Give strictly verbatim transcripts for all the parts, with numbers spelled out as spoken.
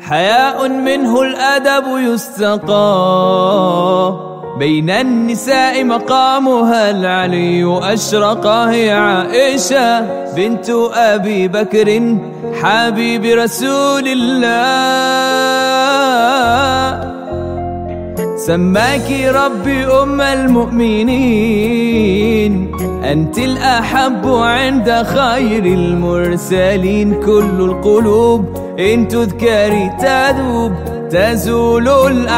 حياء منه الأدب يستقى، بين النساء مقامها العلي أشرق. هي عائشة بنت أبي بكر حبيب رسول الله، سماك ربي أم المؤمنين، أنت الأحب عند خير المرسلين. كل القلوب إن تذكري تذوب، تزول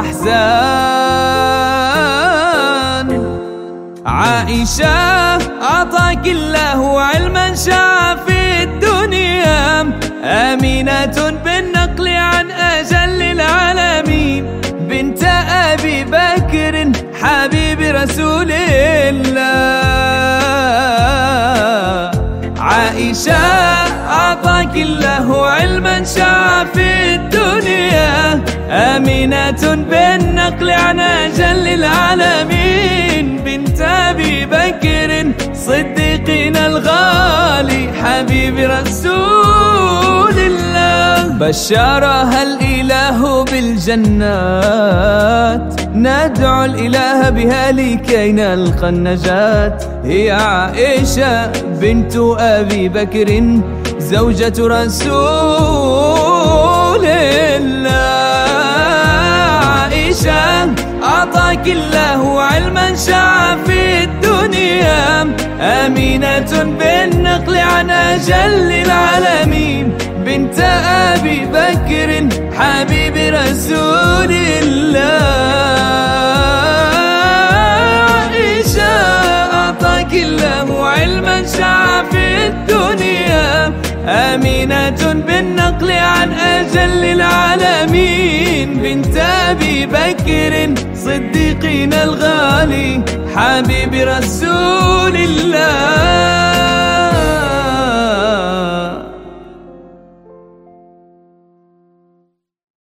الأحزان. عائشة أعطاك الله علما شاع في الدنيا، آمنة بالنقل عن أجل العالمين، بنت أبي بكر حبيب رسول الله. عائشة أعطاك الله علما شاع في الدنيا، آمنة بالنقل عن أجل العالمين، بنت أبي بكر صديقنا الغالي حبيب رسول الله. بشرها الإله بالجنات، ندعو الإله بها لكي نلقى النجاة. هي عائشة بنت أبي بكر زوجة رسول الله. عائشة أعطاك الله علما شاع في الدنيا، آمنة بالنقل عن أجل العالمين، بنت أبي بكر حبيب رسول الله. عائشة أعطاك الله علما شاع في الدنيا، آمنة بالنقل عن أجل العالمين، بنت أبي بكر صديقنا الغالي حبيب رسول الله.